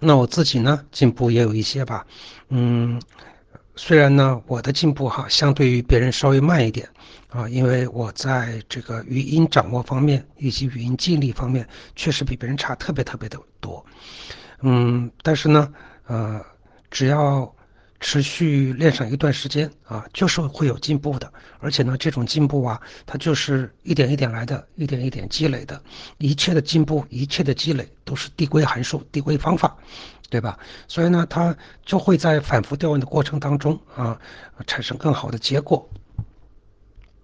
那我自己呢，进步也有一些吧。嗯，虽然呢，我的进步相对于别人稍微慢一点因为我在这个语音掌握方面以及语音记忆力方面，确实比别人差特别特别的多。但是呢，呃，只要持续练上一段时间就是会有进步的。而且呢，这种进步它就是一点一点来的，一点一点积累的。一切的进步，一切的积累，都是递归函数、递归方法，对吧？所以呢，它就会在反复调用的过程当中产生更好的结果。